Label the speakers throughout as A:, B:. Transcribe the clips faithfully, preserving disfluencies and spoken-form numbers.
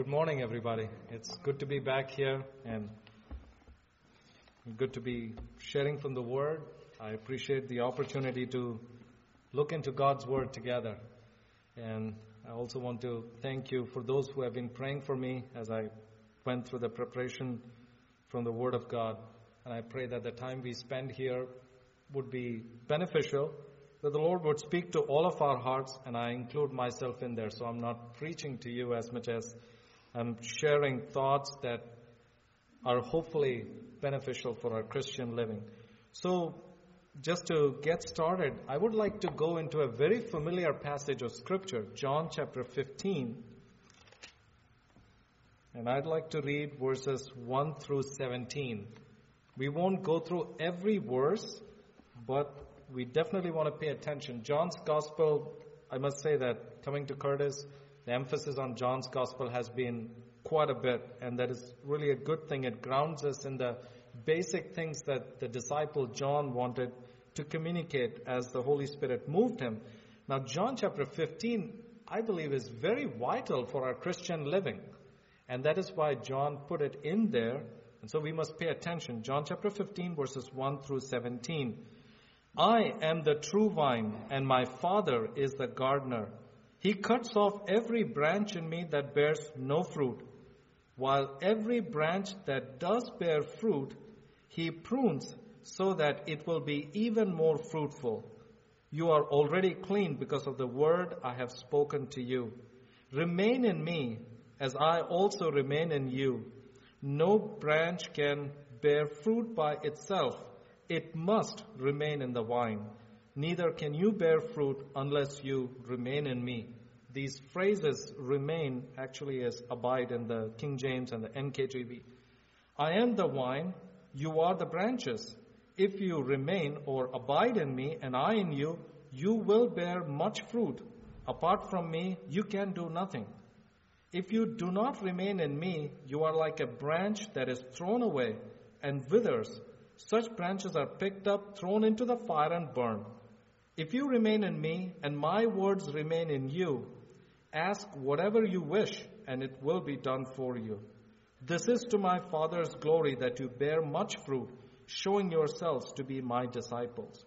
A: Good morning, everybody. It's good to be back here and good to be sharing from the Word. I appreciate the opportunity to look into God's Word together. And I also want to thank you for those who have been praying for me as I went through the preparation from the Word of God. And I pray that the time we spend here would be beneficial, that the Lord would speak to all of our hearts, and I include myself in there. So I'm not preaching to you as much as I'm sharing thoughts that are hopefully beneficial for our Christian living. So just to get started, I would like to go into a very familiar passage of Scripture, John chapter fifteen. And I'd like to read verses one through seventeen. We won't go through every verse, but we definitely want to pay attention. John's Gospel, I must say that coming to Curtis, the emphasis on John's Gospel has been quite a bit, and that is really a good thing. It grounds us in the basic things that the disciple John wanted to communicate as the Holy Spirit moved him. Now, John chapter fifteen, I believe, is very vital for our Christian living, and that is why John put it in there, and so we must pay attention. John chapter fifteen, verses one through seventeen. I am the true vine, and my Father is the gardener. He cuts off every branch in me that bears no fruit, while every branch that does bear fruit, he prunes so that it will be even more fruitful. You are already clean because of the word I have spoken to you. Remain in me, as I also remain in you. No branch can bear fruit by itself. It must remain in the vine. Neither can you bear fruit unless you remain in me. These phrases remain actually as abide in the King James and the N K J V. I am the vine, you are the branches. If you remain or abide in me and I in you, you will bear much fruit. Apart from me, you can do nothing. If you do not remain in me, you are like a branch that is thrown away and withers. Such branches are picked up, thrown into the fire, and burned. If you remain in me, and my words remain in you, ask whatever you wish, and it will be done for you. This is to my Father's glory that you bear much fruit, showing yourselves to be my disciples.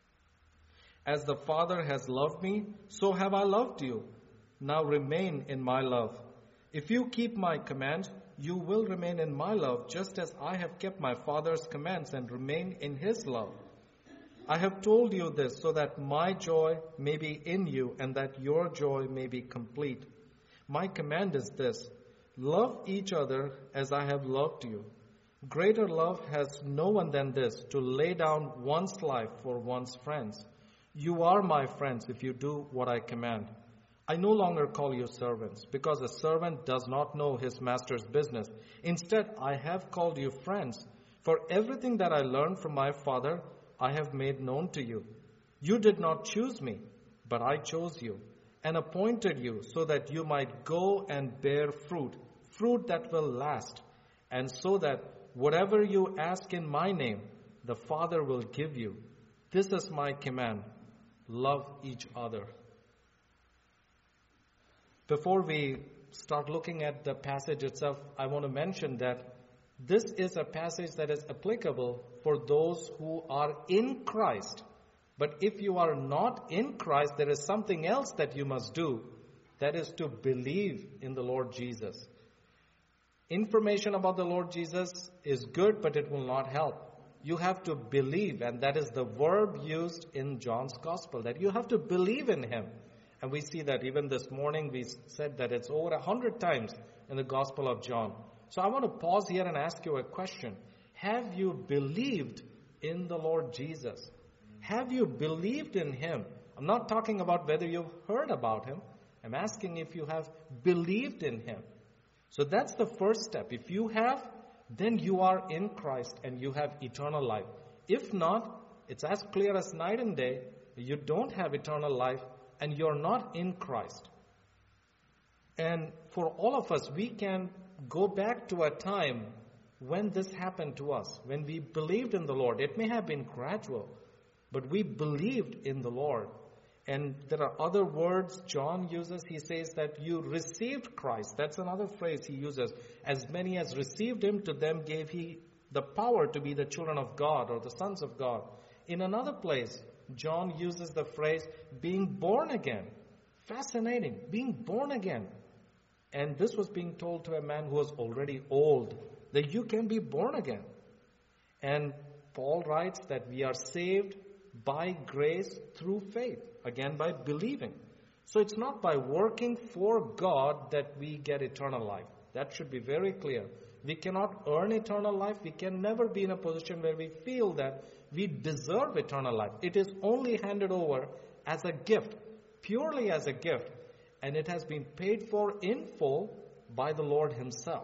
A: As the Father has loved me, so have I loved you. Now remain in my love. If you keep my commands, you will remain in my love, just as I have kept my Father's commands and remain in his love. I have told you this so that my joy may be in you and that your joy may be complete. My command is this: love each other as I have loved you. Greater love has no one than this, to lay down one's life for one's friends. You are my friends if you do what I command. I no longer call you servants, because a servant does not know his master's business. Instead, I have called you friends, for everything that I learned from my Father, I have made known to you. You did not choose me, but I chose you and appointed you so that you might go and bear fruit, fruit that will last, and so that whatever you ask in my name, the Father will give you. This is my command: love each other. Before we start looking at the passage itself, I want to mention that this is a passage that is applicable for those who are in Christ. But if you are not in Christ, there is something else that you must do. That is to believe in the Lord Jesus. Information about the Lord Jesus is good, but it will not help. You have to believe, and that is the verb used in John's Gospel, that you have to believe in him. And we see that even this morning we said that it's over a hundred times in the Gospel of John. So I want to pause here and ask you a question. Have you believed in the Lord Jesus? Have you believed in him? I'm not talking about whether you've heard about him. I'm asking if you have believed in him. So that's the first step. If you have, then you are in Christ and you have eternal life. If not, it's as clear as night and day. You don't have eternal life and you're not in Christ. And for all of us, we can go back to a time when this happened to us, when we believed in the Lord. It may have been gradual, but we believed in the Lord. And there are other words John uses. He says that you received Christ. That's another phrase he uses. As many as received him, to them gave he the power to be the children of God or the sons of God. In another place, John uses the phrase being born again. Fascinating. Being born again. And this was being told to a man who was already old, that you can be born again. And Paul writes that we are saved by grace through faith. Again, by believing. So it's not by working for God that we get eternal life. That should be very clear. We cannot earn eternal life. We can never be in a position where we feel that we deserve eternal life. It is only handed over as a gift, purely as a gift, and it has been paid for in full by the Lord himself.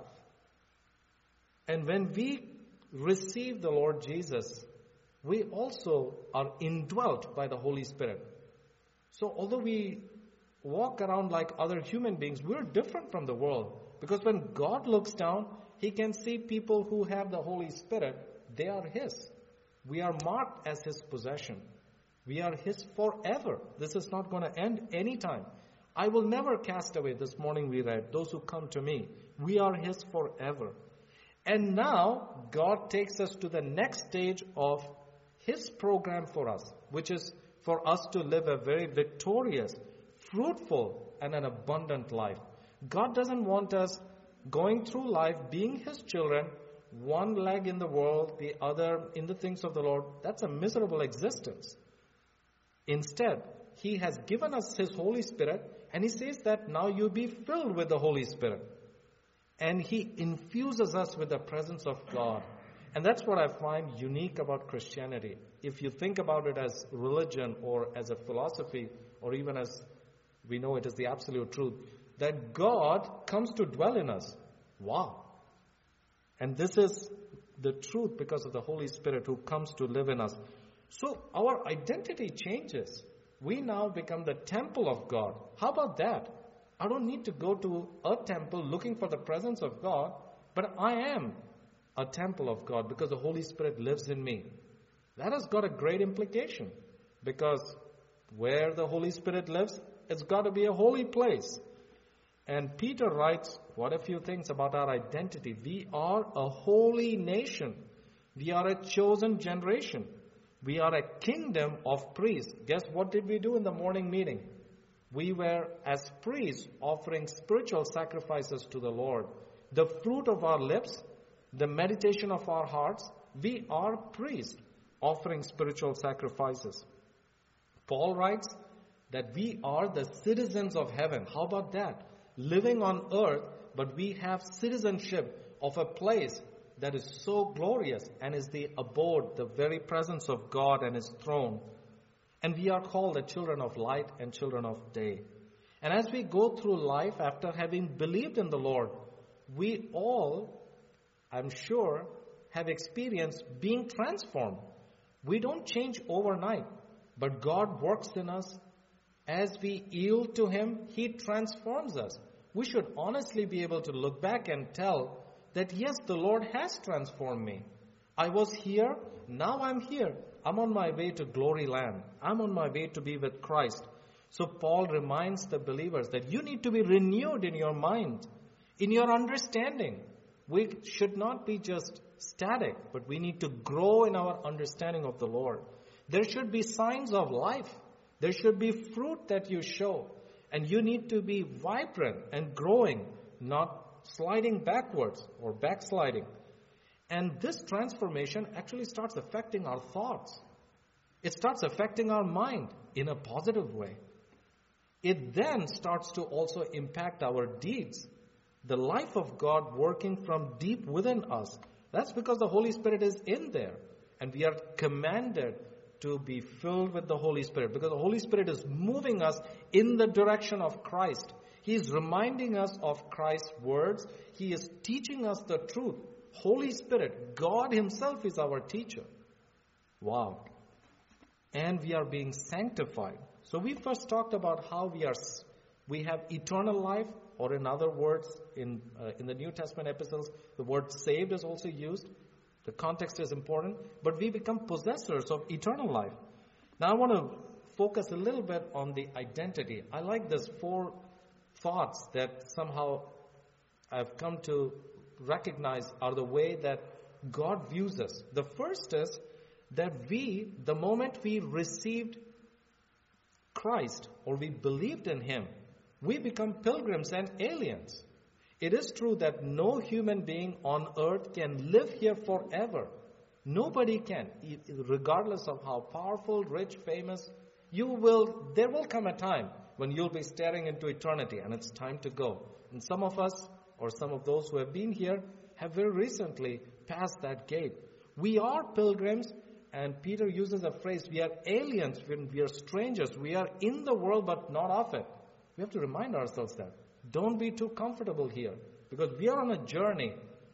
A: And when we receive the Lord Jesus, we also are indwelt by the Holy Spirit. So although we walk around like other human beings, we're different from the world. Because when God looks down, he can see people who have the Holy Spirit. They are his. We are marked as his possession. We are his forever. This is not going to end anytime. I will never cast away, this morning we read, those who come to me. We are his forever. And now God takes us to the next stage of his program for us, which is for us to live a very victorious, fruitful, and an abundant life. God doesn't want us going through life being his children, one leg in the world, the other in the things of the Lord. That's a miserable existence. Instead, he has given us his Holy Spirit, and he says that now you be filled with the Holy Spirit. And he infuses us with the presence of God. And that's what I find unique about Christianity. If you think about it as religion or as a philosophy, or even as we know it is the absolute truth, that God comes to dwell in us. Wow. And this is the truth because of the Holy Spirit who comes to live in us. So our identity changes. We now become the temple of God. How about that? I don't need to go to a temple looking for the presence of God, but I am a temple of God because the Holy Spirit lives in me. That has got a great implication because where the Holy Spirit lives, it's got to be a holy place. And Peter writes quite a few things about our identity. We are a holy nation. We are a chosen generation. We are a kingdom of priests. Guess what did we do in the morning meeting? We were, as priests, offering spiritual sacrifices to the Lord. The fruit of our lips, the meditation of our hearts, we are priests offering spiritual sacrifices. Paul writes that we are the citizens of heaven. How about that? Living on earth, but we have citizenship of a place that is so glorious and is the abode, the very presence of God and his throne. And we are called the children of light and children of day. And as we go through life after having believed in the Lord, we all, I'm sure, have experienced being transformed. We don't change overnight, but God works in us. As we yield to him, he transforms us. We should honestly be able to look back and tell that, yes, the Lord has transformed me. I was here, now I'm here. I'm on my way to glory land. I'm on my way to be with Christ. So Paul reminds the believers that you need to be renewed in your mind, in your understanding. We should not be just static, but we need to grow in our understanding of the Lord. There should be signs of life. There should be fruit that you show. And you need to be vibrant and growing, not sliding backwards or backsliding. And this transformation actually starts affecting our thoughts. It starts affecting our mind in a positive way. It then starts to also impact our deeds. The life of God working from deep within us. That's because the Holy Spirit is in there. And we are commanded to be filled with the Holy Spirit because the Holy Spirit is moving us in the direction of Christ. He is reminding us of Christ's words. He is teaching us the truth. Holy Spirit, God himself is our teacher. Wow. And we are being sanctified. So we first talked about how we are, we have eternal life, or in other words, in uh, in the New Testament epistles, the word saved is also used. The context is important, but we become possessors of eternal life. Now I want to focus a little bit on the identity. I like this four thoughts that somehow I've come to recognize are the way that God views us. The first is that we, the moment we received Christ or we believed in Him, we become pilgrims and aliens. It is true that no human being on earth can live here forever. Nobody can, regardless of how powerful, rich, famous. You will, there will come a time when you'll be staring into eternity and it's time to go. And some of us, or some of those who have been here, have very recently passed that gate. We are pilgrims, and Peter uses a phrase, we are aliens, we are strangers. We are in the world but not of it. We have to remind ourselves that. Don't be too comfortable here, because we are on a journey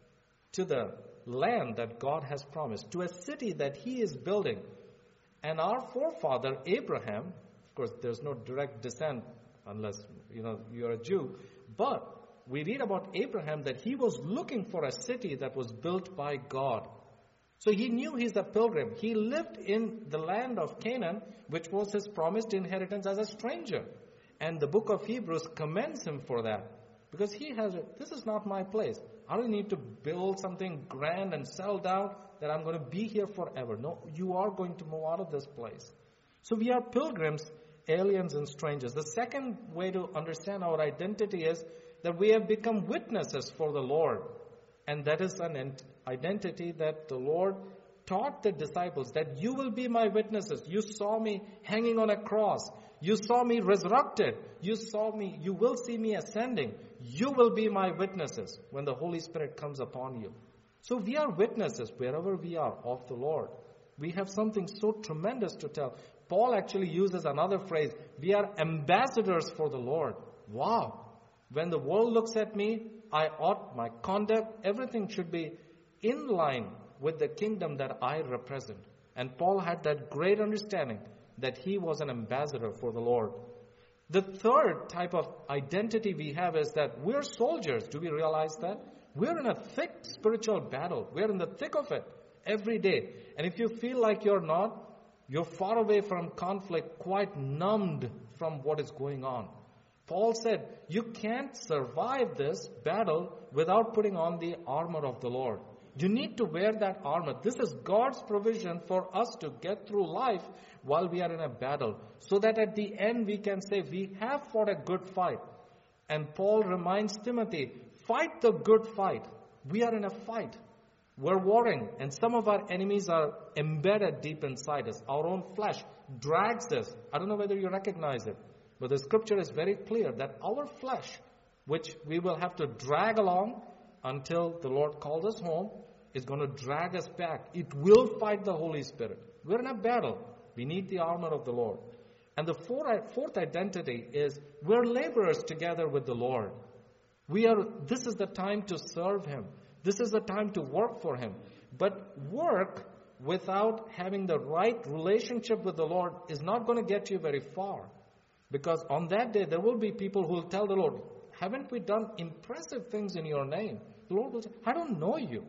A: to the land that God has promised, to a city that He is building. And our forefather, Abraham, of course, there's no direct descent unless, you know, you're a Jew, but we read about Abraham that he was looking for a city that was built by God. So he knew he's a pilgrim. He lived in the land of Canaan, which was his promised inheritance, as a stranger. And the book of Hebrews commends him for that. Because he has, this is not my place. I don't need to build something grand and settle down that I'm going to be here forever. No, you are going to move out of this place. So we are pilgrims, aliens, and strangers. The second way to understand our identity is that we have become witnesses for the Lord. And that is an identity that the Lord taught the disciples, that you will be my witnesses. You saw me hanging on a cross. You saw me resurrected. You saw me, you will see me ascending. You will be my witnesses when the Holy Spirit comes upon you. So we are witnesses wherever we are of the Lord. We have something so tremendous to tell. Paul actually uses another phrase, we are ambassadors for the Lord. Wow. When the world looks at me, I ought, my conduct, everything should be in line with the kingdom that I represent. And Paul had that great understanding that he was an ambassador for the Lord. The third type of identity we have is that we're soldiers. Do we realize that? We're in a thick spiritual battle. We're in the thick of it every day. And if you feel like you're not, you're far away from conflict, quite numbed from what is going on. Paul said, you can't survive this battle without putting on the armor of the Lord. You need to wear that armor. This is God's provision for us to get through life while we are in a battle, so that at the end we can say, we have fought a good fight. And Paul reminds Timothy, fight the good fight. We are in a fight. We're warring, and some of our enemies are embedded deep inside us. Our own flesh drags us. I don't know whether you recognize it, but the scripture is very clear that our flesh, which we will have to drag along until the Lord calls us home, is going to drag us back. It will fight the Holy Spirit. We're in a battle. We need the armor of the Lord. And the fourth identity is we're laborers together with the Lord. We are. This is the time to serve Him. This is the time to work for Him. But work without having the right relationship with the Lord is not going to get you very far. Because on that day, there will be people who will tell the Lord, haven't we done impressive things in your name? The Lord will say, I don't know you.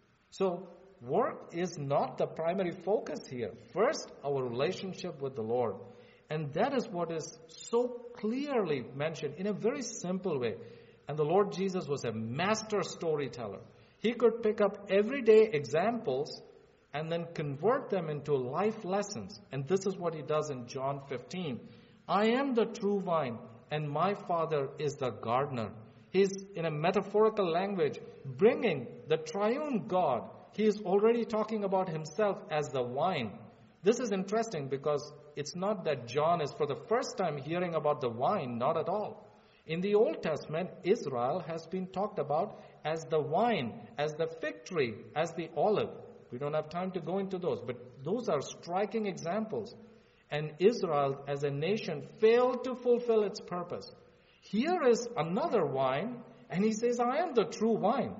A: So work is not the primary focus here. First, our relationship with the Lord. And that is what is so clearly mentioned in a very simple way. And the Lord Jesus was a master storyteller. He could pick up everyday examples and then convert them into life lessons. And this is what He does in John fifteen. I am the true vine, and my Father is the gardener. He's, in a metaphorical language, bringing the triune God. He is already talking about Himself as the vine. This is interesting because it's not that John is for the first time hearing about the vine, not at all. In the Old Testament, Israel has been talked about as the vine, as the fig tree, as the olive. We don't have time to go into those, but those are striking examples. And Israel as a nation failed to fulfill its purpose. Here is another vine, and He says, I am the true vine.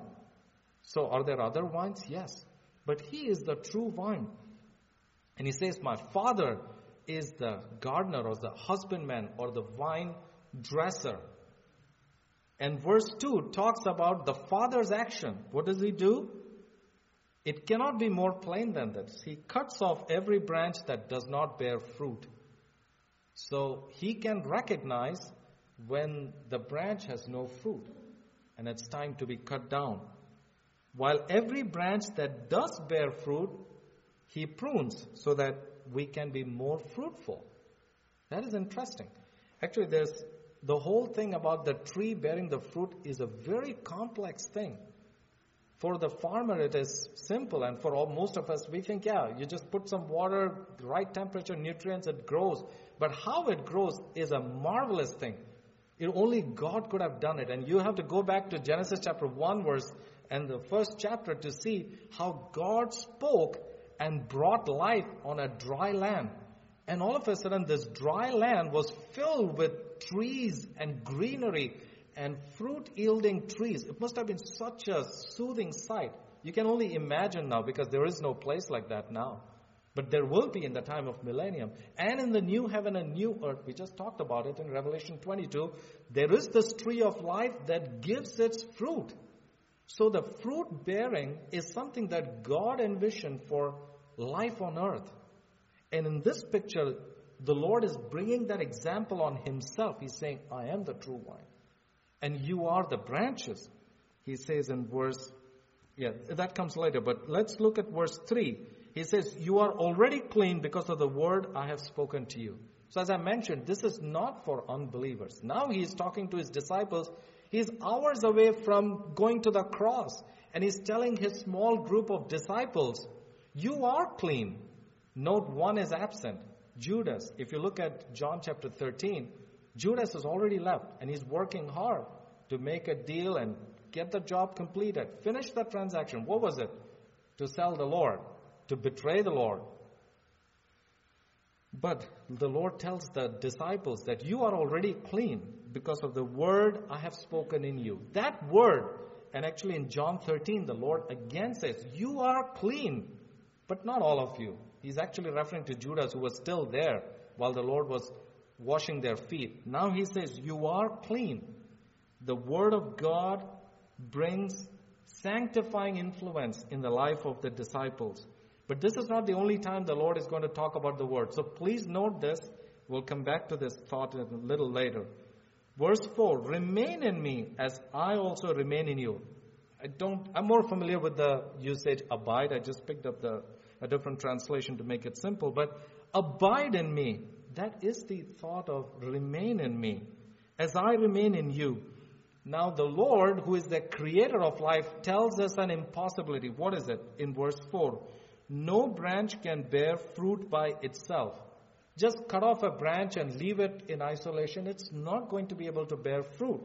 A: So are there other vines? Yes. But He is the true vine. And He says, my Father is the gardener or the husbandman or the vine dresser. And verse two talks about the Father's action. What does He do? It cannot be more plain than this. He cuts off every branch that does not bear fruit. So he can recognize when the branch has no fruit and it's time to be cut down. While every branch that does bear fruit, he prunes so that we can be more fruitful. That is interesting. Actually, there's the whole thing about the tree bearing the fruit is a very complex thing. For the farmer, it is simple, and for all, most of us, we think, yeah, you just put some water, right temperature, nutrients, it grows. But how it grows is a marvelous thing. It only God could have done it. And you have to go back to Genesis chapter one verse and the first chapter to see how God spoke and brought life on a dry land. And all of a sudden, this dry land was filled with trees and greenery and fruit-yielding trees. It must have been such a soothing sight. You can only imagine now, because there is no place like that now. But there will be in the time of millennium. And in the new heaven and new earth, we just talked about it in Revelation twenty-two, there is this tree of life that gives its fruit. So the fruit bearing is something that God envisioned for life on earth. And in this picture, the Lord is bringing that example on himself. He's saying, I am the true vine, and you are the branches. He says in verse, yeah, that comes later, but let's look at verse three. He says, you are already clean because of the word I have spoken to you. So as I mentioned, this is not for unbelievers. Now he is talking to his disciples. He's hours away from going to the cross, and he's telling his small group of disciples, you are clean. Note one is absent. Judas. If you look at John chapter thirteen, Judas has already left, and he's working hard to make a deal and get the job completed. Finish that transaction. What was it? To sell the Lord, to betray the Lord. But the Lord tells the disciples that you are already clean because of the word I have spoken in you. That word, and actually in John thirteen, the Lord again says, you are clean, but not all of you. He's actually referring to Judas, who was still there while the Lord was washing their feet. Now he says, you are clean. The word of God brings sanctifying influence in the life of the disciples. But this is not the only time the Lord is going to talk about the word. So please note this. We'll come back to this thought a little later. Verse four, remain in me as I also remain in you. I don't, I'm more familiar with the usage abide. I just picked up the a different translation to make it simple. But abide in me. That is the thought of remain in me as I remain in you. Now the Lord, who is the creator of life, tells us an impossibility. What is it? In verse four, no branch can bear fruit by itself. Just cut off a branch and leave it in isolation. It's not going to be able to bear fruit.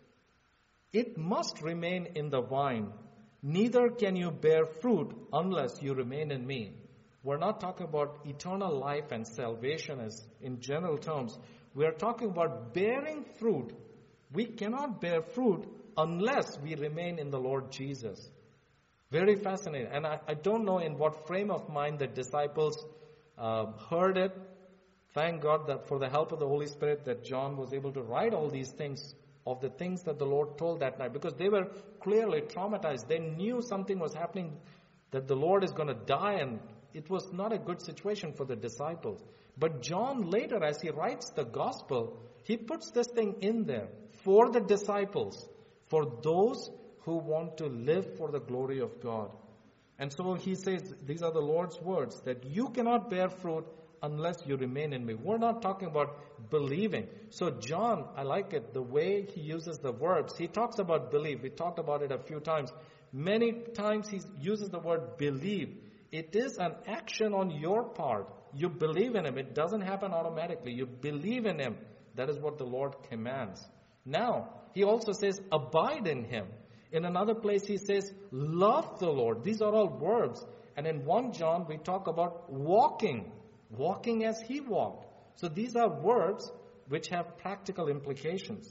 A: It must remain in the vine. Neither can you bear fruit unless you remain in me. We're not talking about eternal life and salvation as in general terms. We are talking about bearing fruit. We cannot bear fruit unless we remain in the Lord Jesus. Very fascinating. And I, I don't know in what frame of mind the disciples uh, heard it. Thank God that for the help of the Holy Spirit that John was able to write all these things of the things that the Lord told that night, because they were clearly traumatized. They knew something was happening, that the Lord is going to die, and it was not a good situation for the disciples. But John later, as he writes the gospel, he puts this thing in there for the disciples, for those who want to live for the glory of God. And so he says, these are the Lord's words, that you cannot bear fruit unless you remain in me. We're not talking about believing. So John, I like it, the way he uses the verbs. He talks about believe. We talked about it a few times. Many times he uses the word believe. It is an action on your part. You believe in him. It doesn't happen automatically. You believe in him. That is what the Lord commands. Now, he also says, abide in him. In another place, he says, love the Lord. These are all verbs. And in First John, we talk about walking. Walking as he walked. So these are verbs which have practical implications.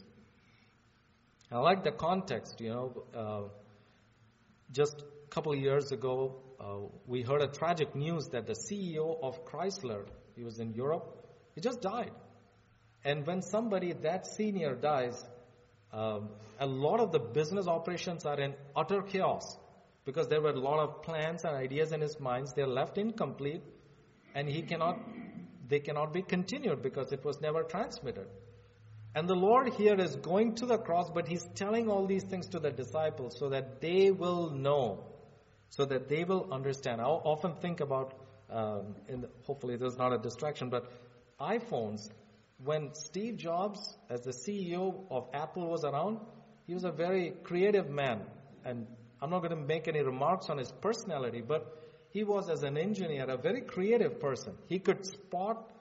A: I like the context, you know. Uh, just a couple of years ago, uh, we heard a tragic news that the C E O of Chrysler, he was in Europe, he just died. And when somebody that senior dies, um, a lot of the business operations are in utter chaos because there were a lot of plans and ideas in his mind. They're left incomplete. And he cannot they cannot be continued because it was never transmitted. And the Lord here is going to the cross, but He's telling all these things to the disciples so that they will know, so that they will understand. I often think about, um, in the, hopefully this is not a distraction, but iPhones. When Steve Jobs, as the C E O of Apple, was around, he was a very creative man. And I'm not going to make any remarks on his personality, but he was, as an engineer, a very creative person. He could spot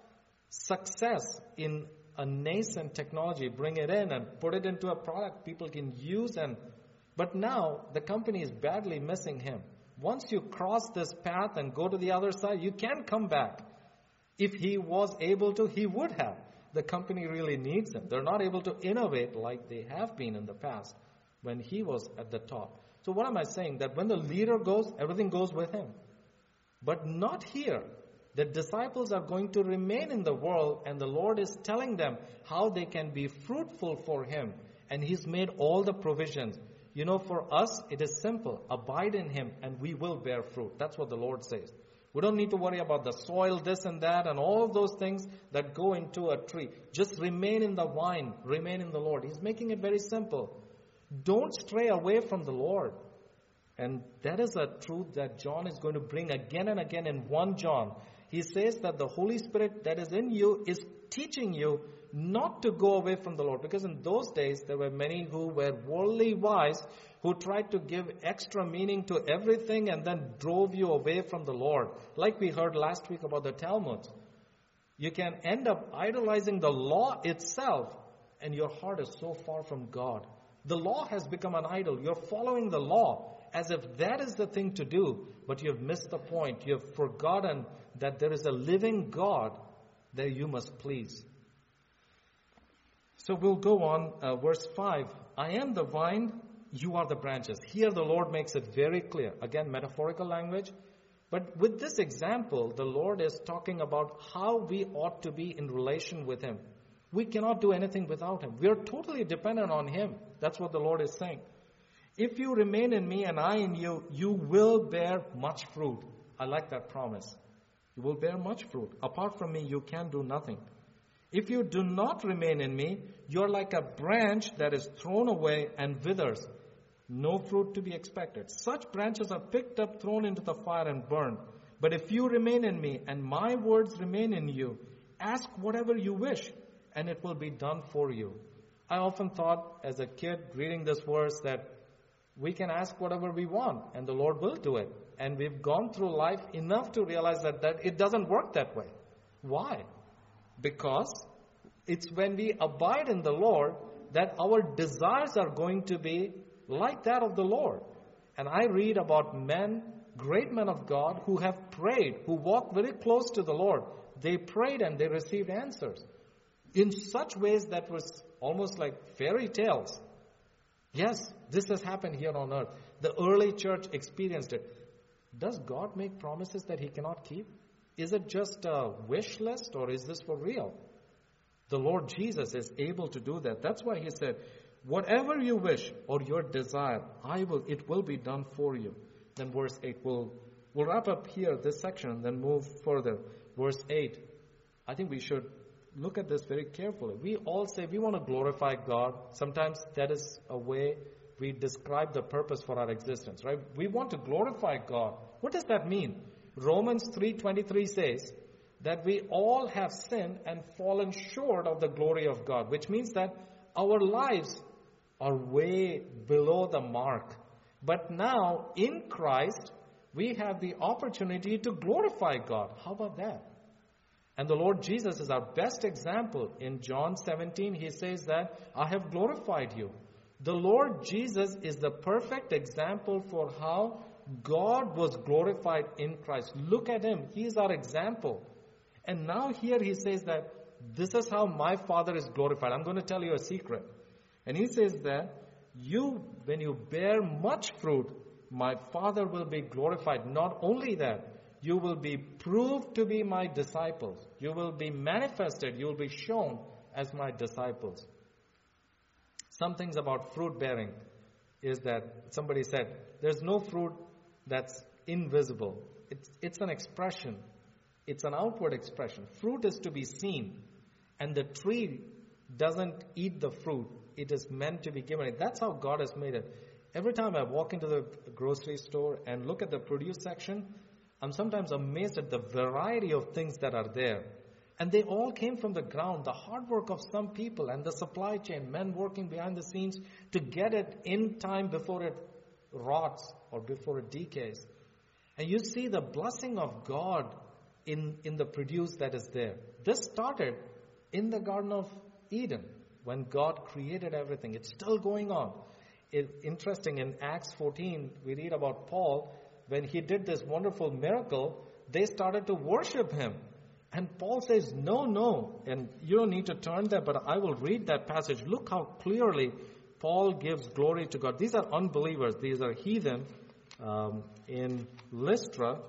A: success in a nascent technology, bring it in and put it into a product people can use. And but now the company is badly missing him. Once you cross this path and go to the other side, you can't come back. If he was able to, he would have. The company really needs him. They're not able to innovate like they have been in the past when he was at the top. So what am I saying? That when the leader goes, everything goes with him. But not here. The disciples are going to remain in the world, and the Lord is telling them how they can be fruitful for Him. And He's made all the provisions. You know, for us, it is simple. Abide in Him, and we will bear fruit. That's what the Lord says. We don't need to worry about the soil, this and that, and all of those things that go into a tree. Just remain in the vine. Remain in the Lord. He's making it very simple. Don't stray away from the Lord. And that is a truth that John is going to bring again and again in First John. He says that the Holy Spirit that is in you is teaching you not to go away from the Lord. Because in those days, there were many who were worldly wise, who tried to give extra meaning to everything and then drove you away from the Lord. Like we heard last week about the Talmud. You can end up idolizing the law itself, and your heart is so far from God. The law has become an idol. You're following the law as if that is the thing to do, but you have missed the point. You have forgotten that there is a living God that you must please. So we'll go on, uh, verse five. I am the vine, you are the branches. Here the Lord makes it very clear. Again, metaphorical language. But with this example, the Lord is talking about how we ought to be in relation with Him. We cannot do anything without Him. We are totally dependent on Him. That's what the Lord is saying. If you remain in me and I in you, you will bear much fruit. I like that promise. You will bear much fruit. Apart from me, you can do nothing. If you do not remain in me, you're like a branch that is thrown away and withers. No fruit to be expected. Such branches are picked up, thrown into the fire and burned. But if you remain in me and my words remain in you, ask whatever you wish and it will be done for you. I often thought as a kid reading this verse that we can ask whatever we want and the Lord will do it. And we've gone through life enough to realize that, that it doesn't work that way. Why? Because it's when we abide in the Lord that our desires are going to be like that of the Lord. And I read about men, great men of God, who have prayed, who walked very close to the Lord. They prayed and they received answers in such ways that was almost like fairy tales. Yes, this has happened here on earth. The early church experienced it. Does God make promises that He cannot keep? Is it just a wish list or is this for real? The Lord Jesus is able to do that. That's why He said, whatever you wish or your desire, I will. It will be done for you. Then verse eight, we'll, we'll wrap up here, this section, and then move further. Verse eight, I think we should look at this very carefully. We all say we want to glorify God. Sometimes that is a way we describe the purpose for our existence, right? We want to glorify God. What does that mean? Romans three twenty-three says that we all have sinned and fallen short of the glory of God, which means that our lives are way below the mark. But now, in Christ, we have the opportunity to glorify God. How about that? And the Lord Jesus is our best example. In John seventeen, He says that, I have glorified you. The Lord Jesus is the perfect example for how God was glorified in Christ. Look at Him. He is our example. And now here He says that this is how my Father is glorified. I'm going to tell you a secret. And He says that you, when you bear much fruit, my Father will be glorified. Not only that, you will be proved to be my disciples. You will be manifested. You will be shown as my disciples. Some things about fruit bearing is that somebody said, there's no fruit that's invisible. It's, it's an expression. It's an outward expression. Fruit is to be seen. And the tree doesn't eat the fruit. It is meant to be given. That's how God has made it. Every time I walk into the grocery store and look at the produce section, I'm sometimes amazed at the variety of things that are there. And they all came from the ground, the hard work of some people and the supply chain, men working behind the scenes to get it in time before it rots or before it decays. And you see the blessing of God in, in the produce that is there. This started in the Garden of Eden when God created everything. It's still going on. It, interesting, in Acts fourteen, we read about Paul. When he did this wonderful miracle, they started to worship him. And Paul says, no, no. And you don't need to turn there, but I will read that passage. Look how clearly Paul gives glory to God. These are unbelievers. These are heathen um, in Lystra.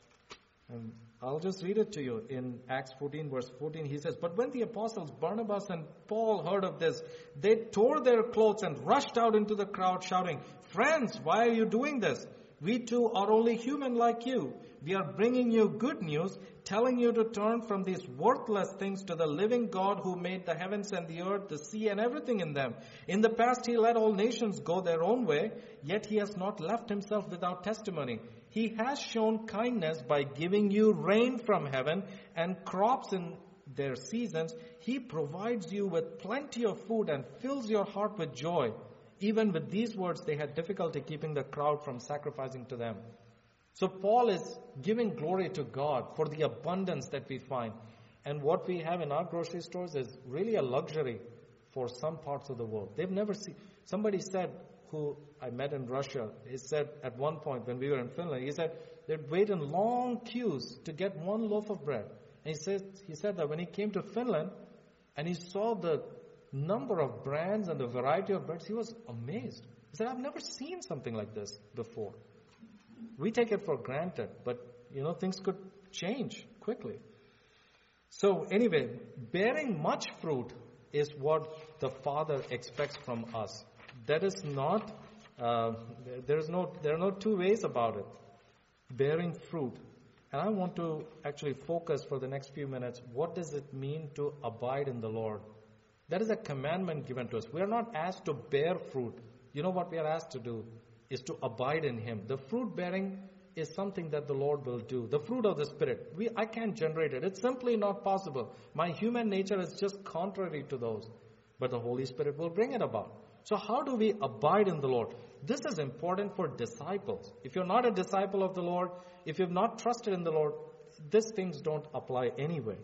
A: And I'll just read it to you. In Acts fourteen, verse fourteen, he says, but when the apostles Barnabas and Paul heard of this, they tore their clothes and rushed out into the crowd shouting, friends, why are you doing this? We too are only human like you. We are bringing you good news, telling you to turn from these worthless things to the living God who made the heavens and the earth, the sea and everything in them. In the past he let all nations go their own way, yet he has not left himself without testimony. He has shown kindness by giving you rain from heaven and crops in their seasons. He provides you with plenty of food and fills your heart with joy. Even with these words, they had difficulty keeping the crowd from sacrificing to them. So Paul is giving glory to God for the abundance that we find. And what we have in our grocery stores is really a luxury for some parts of the world. They've never seen. Somebody said, who I met in Russia, he said at one point when we were in Finland, he said they'd wait in long queues to get one loaf of bread. And he said, he said that when he came to Finland and he saw the number of brands and the variety of breads, he was amazed. He said, I've never seen something like this before. We take it for granted, but, you know, things could change quickly. So anyway, bearing much fruit is what the Father expects from us. That is not, uh, there is no, there are no two ways about it. Bearing fruit. And I want to actually focus for the next few minutes, what does it mean to abide in the Lord? That is a commandment given to us. We are not asked to bear fruit. You know what we are asked to do? Is to abide in Him. The fruit bearing is something that the Lord will do. The fruit of the Spirit. We, I can't generate it. It's simply not possible. My human nature is just contrary to those. But the Holy Spirit will bring it about. So how do we abide in the Lord? This is important for disciples. If you're not a disciple of the Lord, if you've not trusted in the Lord, these things don't apply anyway.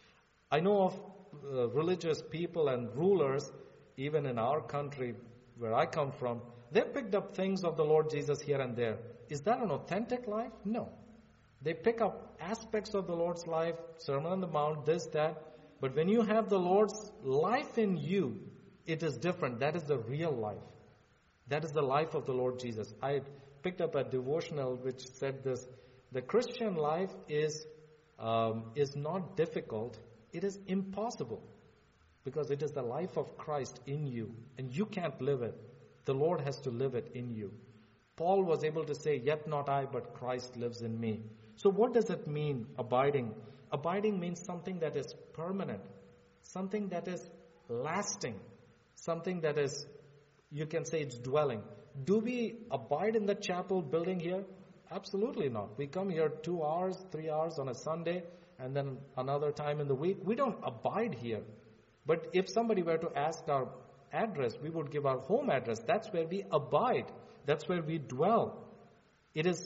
A: I know of uh, religious people and rulers, even in our country where I come from, they picked up things of the Lord Jesus here and there. Is that an authentic life? No. They pick up aspects of the Lord's life, Sermon on the Mount, this, that. But when you have the Lord's life in you, it is different. That is the real life. That is the life of the Lord Jesus. I picked up a devotional which said this: the Christian life is um, is not difficult. It is impossible, because it is the life of Christ in you, and you can't live it. The Lord has to live it in you. Paul was able to say, yet not I, but Christ lives in me. So what does it mean, abiding? Abiding means something that is permanent, something that is lasting, something that is, you can say it's dwelling. Do we abide in the chapel building here? Absolutely not. We come here two hours, three hours on a Sunday, and then another time in the week. We don't abide here. But if somebody were to ask our address, we would give our home address. That's where we abide. That's where we dwell. It is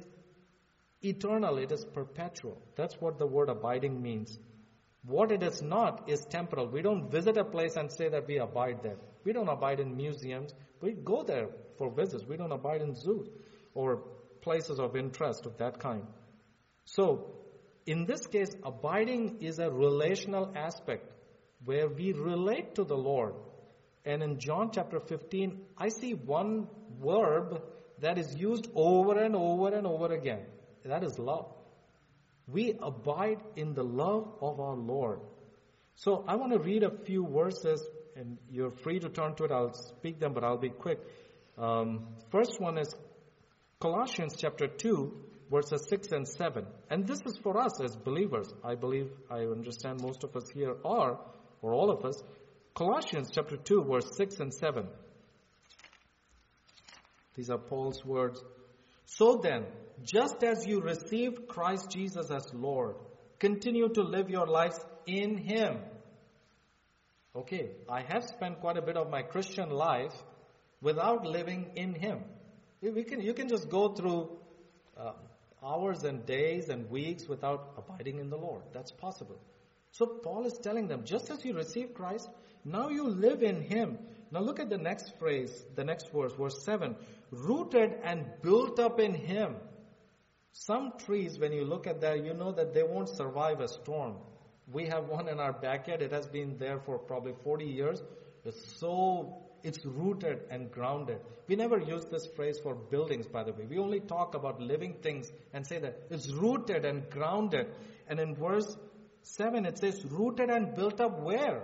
A: eternal. It is perpetual. That's what the word abiding means. What it is not is temporal. We don't visit a place and say that we abide there. We don't abide in museums. We go there for visits. We don't abide in zoos or places of interest of that kind. So, in this case, abiding is a relational aspect where we relate to the Lord. And in John chapter fifteen, I see one verb that is used over and over and over again. That is love. We abide in the love of our Lord. So I want to read a few verses, and you're free to turn to it. I'll speak them, but I'll be quick. Um, first one is Colossians chapter two, verses six and seven. And this is for us as believers. I believe, I understand most of us here are, or all of us. Colossians chapter two, verse six and seven. These are Paul's words. So then, just as you received Christ Jesus as Lord, continue to live your lives in Him. Okay, I have spent quite a bit of my Christian life without living in Him. We can, you can just go through uh, hours and days and weeks without abiding in the Lord. That's possible. So Paul is telling them, just as you received Christ, now you live in Him. Now look at the next phrase, the next verse, verse seven. Rooted and built up in Him. Some trees, when you look at that, you know that they won't survive a storm. We have one in our backyard. It has been there for probably forty years. It's so, it's rooted and grounded. We never use this phrase for buildings, by the way. We only talk about living things and say that it's rooted and grounded. And in verse seven, it says, rooted and built up where?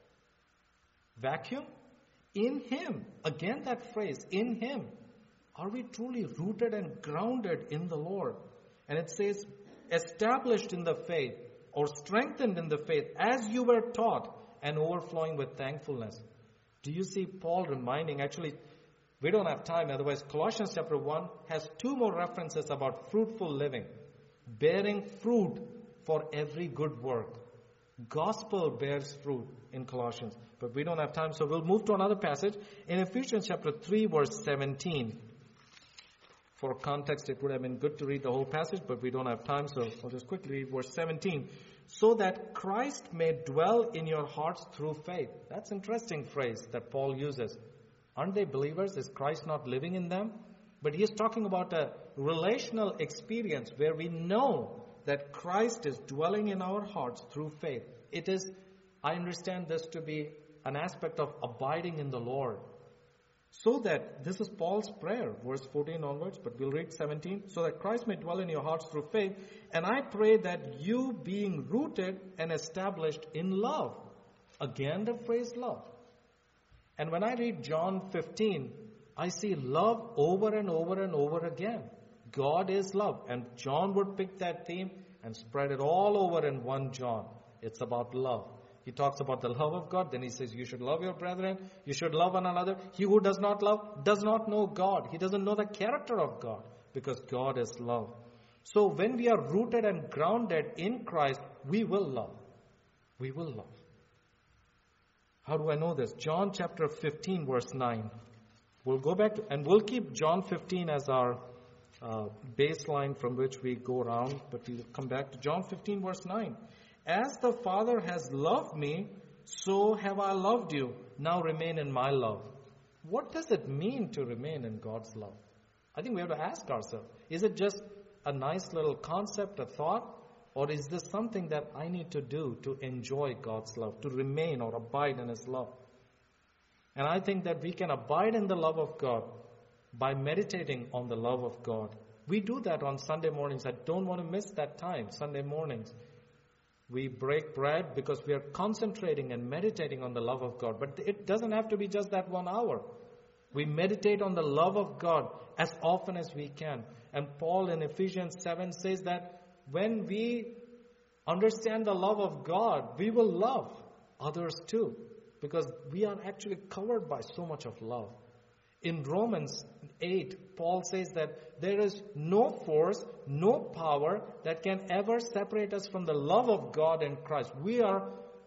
A: Vacuum? In Him. Again, that phrase, in Him. Are we truly rooted and grounded in the Lord? And it says, established in the faith, or strengthened in the faith, as you were taught, and overflowing with thankfulness. Do you see Paul reminding, actually, we don't have time, otherwise Colossians chapter one has two more references about fruitful living, bearing fruit for every good work. Gospel bears fruit in Colossians, but we don't have time, so we'll move to another passage. In Ephesians chapter three, verse seventeen. For context, it would have been good to read the whole passage, but we don't have time, so I'll just quickly read verse seventeen. So that Christ may dwell in your hearts through faith. That's an interesting phrase that Paul uses. Aren't they believers? Is Christ not living in them? But he is talking about a relational experience where we know that Christ is dwelling in our hearts through faith. It is, I understand this to be an aspect of abiding in the Lord. So that, this is Paul's prayer, verse fourteen onwards, but we'll read seventeen. So that Christ may dwell in your hearts through faith. And I pray that you being rooted and established in love. Again, the phrase love. And when I read John fifteen, I see love over and over and over again. God is love. And John would pick that theme and spread it all over in First John. It's about love. He talks about the love of God. Then he says, you should love your brethren. You should love one another. He who does not love does not know God. He doesn't know the character of God because God is love. So when we are rooted and grounded in Christ, we will love. We will love. How do I know this? John chapter fifteen, verse nine. We'll go back to, and we'll keep John fifteen as our uh, baseline from which we go around, but we'll come back to John fifteen, verse nine. As the Father has loved me, so have I loved you. Now remain in my love. What does it mean to remain in God's love? I think we have to ask ourselves, is it just a nice little concept, a thought? Or is this something that I need to do to enjoy God's love, to remain or abide in His love? And I think that we can abide in the love of God by meditating on the love of God. We do that on Sunday mornings. I don't want to miss that time, Sunday mornings. We break bread because we are concentrating and meditating on the love of God. But it doesn't have to be just that one hour. We meditate on the love of God as often as we can. And Paul in Ephesians seven says that when we understand the love of God, we will love others too. Because we are actually covered by so much of love. In Romans eight, Paul says that there is no force, no power that can ever separate us from the love of God in Christ. We are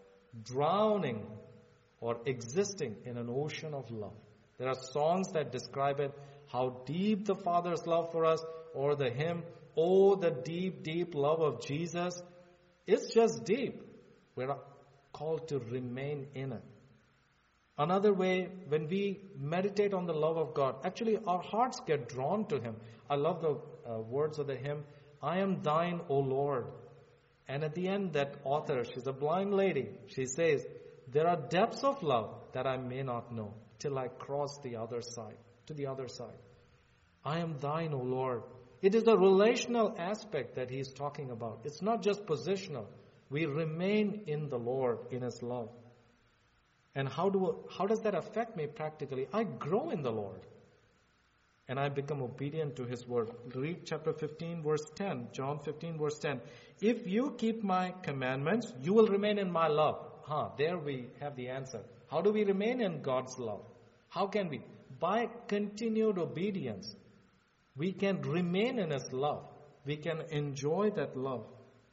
A: drowning or existing in an ocean of love. There are songs that describe it, how deep the Father's love for us, or the hymn, oh, the deep, deep love of Jesus. It's just deep. We're called to remain in it. Another way, when we meditate on the love of God, actually our hearts get drawn to Him. I love the uh, words of the hymn, I am thine, O Lord. And at the end, that author, she's a blind lady, she says, there are depths of love that I may not know till I cross the other side, to the other side. I am thine, O Lord. It is the relational aspect that he's talking about. It's not just positional. We remain in the Lord, in His love. And how do how does that affect me practically? I grow in the Lord. and I become obedient to his word. Read chapter fifteen, verse ten. John fifteen, verse ten. If you keep my commandments, you will remain in my love. Huh, there we have the answer. How do we remain in God's love? How can we? By continued obedience. We can remain in his love. We can enjoy that love.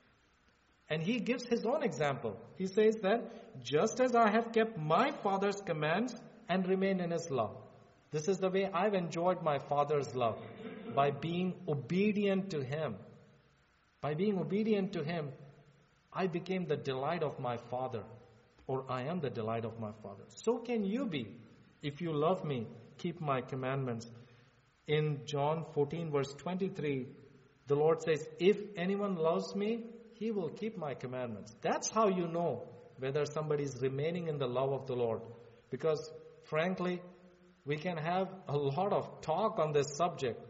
A: And he gives his own example. He says that just as I have kept my Father's commands and remain in his love. This is the way I've enjoyed my Father's love, by being obedient to him. By being obedient to him, I became the delight of my Father, or I am the delight of my Father. So can you be. If you love me, keep my commandments. In John fourteen, verse twenty-three, the Lord says, if anyone loves me, he will keep my commandments. That's how you know whether somebody is remaining in the love of the Lord. Because, frankly, we can have a lot of talk on this subject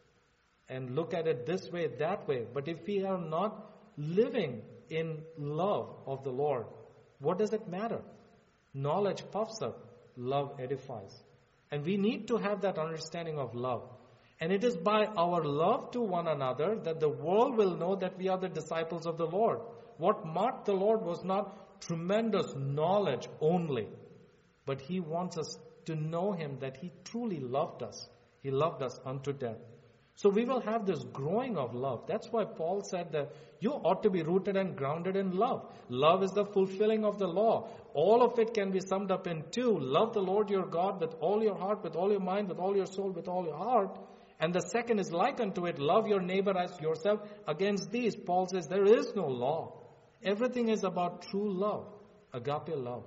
A: and look at it this way, that way. But if we are not living in love of the Lord, what does it matter? Knowledge puffs up, love edifies. And we need to have that understanding of love. And it is by our love to one another that the world will know that we are the disciples of the Lord. What marked the Lord was not tremendous knowledge only, but he wants us to know him, that he truly loved us. He loved us unto death. So we will have this growing of love. That's why Paul said that you ought to be rooted and grounded in love. Love is the fulfilling of the law. All of it can be summed up in two. Love the Lord your God with all your heart, with all your mind, with all your soul, with all your heart. And the second is like unto it, love your neighbor as yourself. Against these, Paul says, there is no law. Everything is about true love, agape love.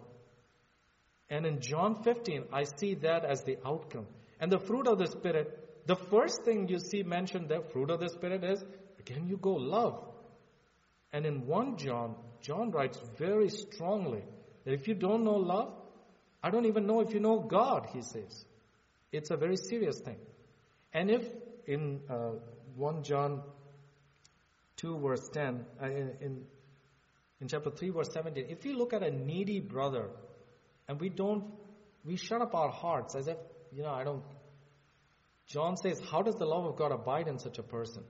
A: And in John fifteen, I see that as the outcome. And the fruit of the Spirit, the first thing you see mentioned there, fruit of the Spirit, is, again, you go love. And in First John, John writes very strongly that if you don't know love, I don't even know if you know God, he says. It's a very serious thing. And if in uh, First John two, verse ten, uh, in, in chapter three, verse seventeen, if you look at a needy brother, and we don't, we shut up our hearts as if, you know, I don't, John says, how does the love of God abide in such a person?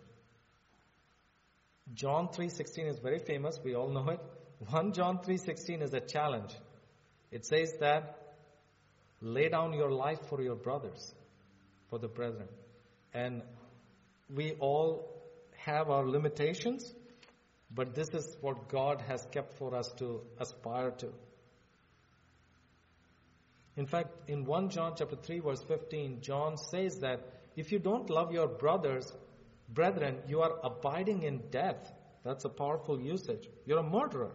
A: John three sixteen is very famous, we all know it. First John three sixteen is a challenge. It says that, lay down your life for your brothers, for the brethren. And we all have our limitations, but this is what God has kept for us to aspire to. In fact, in First John chapter three, verse fifteen, John says that if you don't love your brothers, brethren, you are abiding in death. That's a powerful usage. You're a murderer.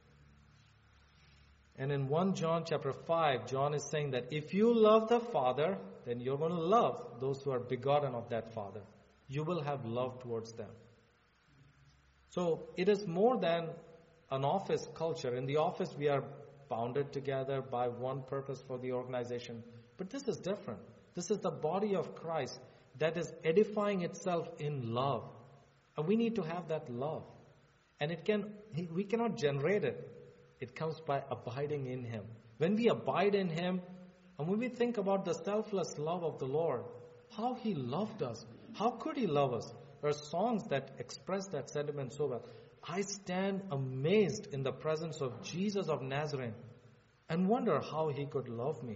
A: And in First John chapter five, John is saying that if you love the Father, then you're going to love those who are begotten of that Father. You will have love towards them. So it is more than an office culture. In the office, we are bounded together by one purpose for the organization. But this is different. This is the body of Christ that is edifying itself in love. And we need to have that love. And it can, we cannot generate it. It comes by abiding in him. When we abide in him, and when we think about the selfless love of the Lord, how he loved us, how could he love us? There are songs that express that sentiment so well. I stand amazed in the presence of Jesus of Nazareth and wonder how he could love me.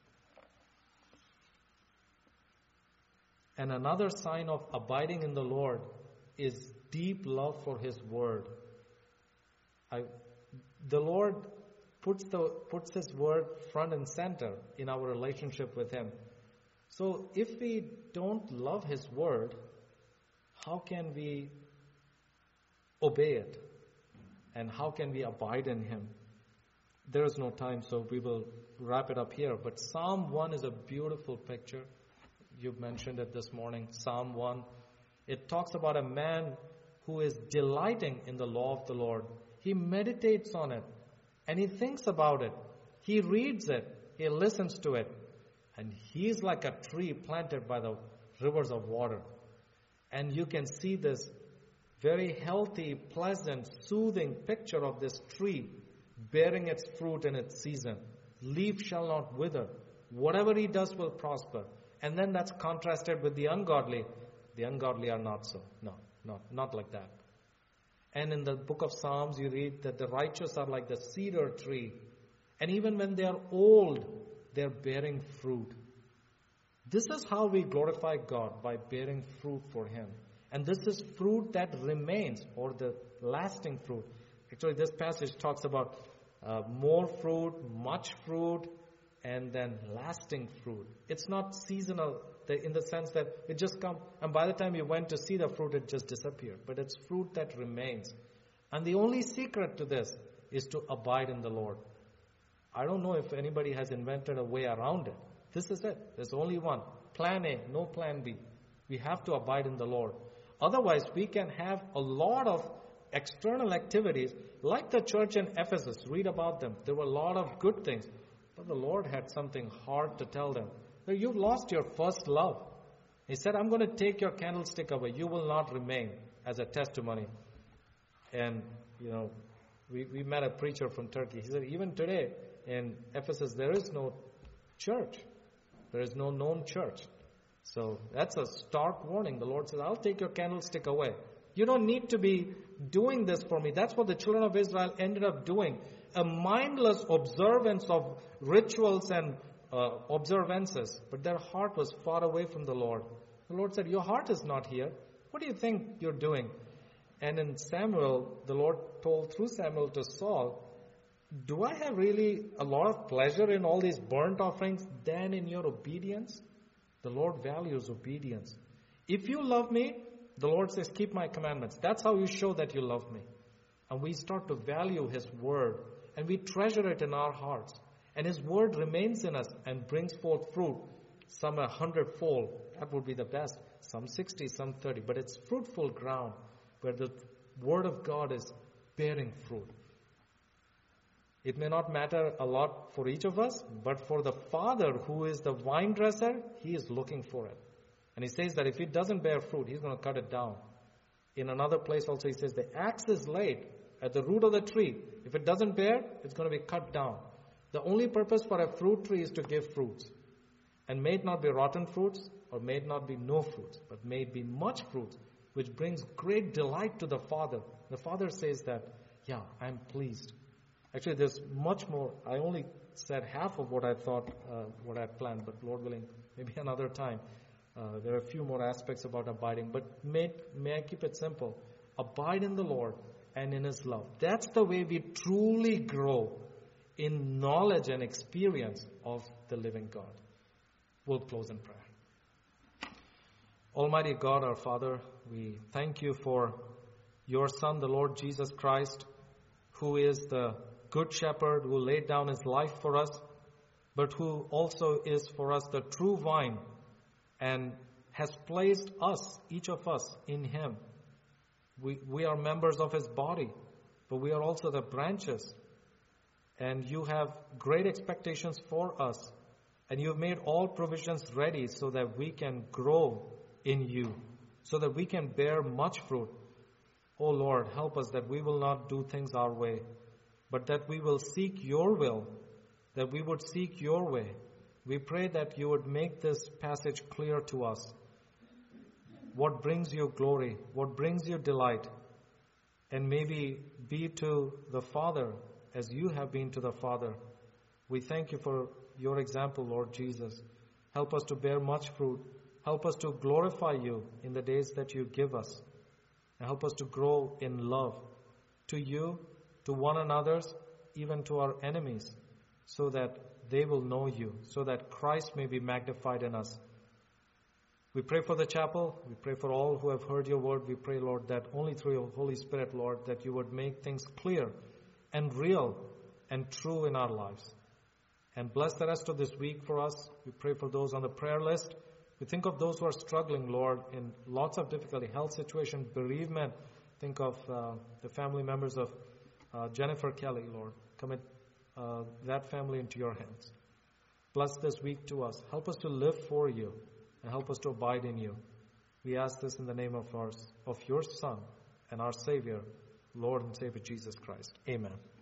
A: And another sign of abiding in the Lord is deep love for his word. I, the Lord puts, the, puts his word front and center in our relationship with him. So if we don't love his word, how can we obey it? And how can we abide in him? There is no time, so we will wrap it up here. But Psalm one is a beautiful picture. You've mentioned it this morning, Psalm one. It talks about a man who is delighting in the law of the Lord. He meditates on it, and he thinks about it. He reads it. He listens to it. And he is like a tree planted by the rivers of water. And you can see this very healthy, pleasant, soothing picture of this tree bearing its fruit in its season. Leaf shall not wither. Whatever he does will prosper. And then that's contrasted with the ungodly. The ungodly are not so. No, no, not like that. And in the book of Psalms, you read that the righteous are like the cedar tree. And even when they are old, they're bearing fruit. This is how we glorify God, by bearing fruit for Him. And this is fruit that remains, or the lasting fruit. Actually, this passage talks about uh, more fruit, much fruit, and then lasting fruit. It's not seasonal in the sense that it just comes, and by the time you went to see the fruit, it just disappeared. But it's fruit that remains. And the only secret to this is to abide in the Lord. I don't know if anybody has invented a way around it. This is it. There's only one. Plan A, no plan B. We have to abide in the Lord. Otherwise, we can have a lot of external activities, like the church in Ephesus. Read about them. There were a lot of good things. But the Lord had something hard to tell them. You've lost your first love. He said, I'm going to take your candlestick away. You will not remain as a testimony. And, you know, we, we met a preacher from Turkey. He said, even today in Ephesus, there is no church. There is no known church. So that's a stark warning. The Lord says, I'll take your candlestick away. You don't need to be doing this for me. That's what the children of Israel ended up doing. A mindless observance of rituals and uh, observances. But their heart was far away from the Lord. The Lord said, your heart is not here. What do you think you're doing? And in Samuel, the Lord told through Samuel to Saul, do I have really a lot of pleasure in all these burnt offerings than in your obedience? The Lord values obedience. If you love me, the Lord says, keep my commandments. That's how you show that you love me. And we start to value His word. And we treasure it in our hearts. And His word remains in us and brings forth fruit. Some a hundredfold. That would be the best. Some sixty, some thirty. But it's fruitful ground where the word of God is bearing fruit. It may not matter a lot for each of us, but for the Father who is the vine dresser, He is looking for it. And He says that if it doesn't bear fruit, He's going to cut it down. In another place also He says the axe is laid at the root of the tree. If it doesn't bear, it's going to be cut down. The only purpose for a fruit tree is to give fruits. And may it not be rotten fruits, or may it not be no fruits, but may it be much fruits, which brings great delight to the Father. The Father says that, yeah, I'm pleased. Actually, there's much more. I only said half of what I thought, uh, what I had planned, but Lord willing, maybe another time. Uh, there are a few more aspects about abiding, but may, may I keep it simple. Abide in the Lord and in His love. That's the way we truly grow in knowledge and experience of the living God. We'll close in prayer. Almighty God, our Father, we thank You for Your Son, the Lord Jesus Christ, who is the Good Shepherd, who laid down His life for us, but who also is for us the true vine and has placed us, each of us, in Him. We, we are members of His body, but we are also the branches. And You have great expectations for us. And You have made all provisions ready so that we can grow in You, so that we can bear much fruit. Oh Lord, help us that we will not do things our way, but that we will seek Your will, that we would seek Your way. We pray that You would make this passage clear to us. What brings You glory, what brings You delight, and maybe be to the Father as You have been to the Father. We thank You for Your example, Lord Jesus. Help us to bear much fruit. Help us to glorify You in the days that You give us. And help us to grow in love to You, to one another, even to our enemies, so that they will know You, so that Christ may be magnified in us. We pray for the chapel. We pray for all who have heard Your word. We pray, Lord, that only through Your Holy Spirit, Lord, that You would make things clear and real and true in our lives. And bless the rest of this week for us. We pray for those on the prayer list. We think of those who are struggling, Lord, in lots of difficulty, health situation, bereavement. Think of uh, the family members of uh, Jennifer Kelly, Lord. Commit uh, that family into Your hands. Bless this week to us. Help us to live for You and help us to abide in You. We ask this in the name of, our, of Your Son and our Savior, Lord and Savior Jesus Christ. Amen.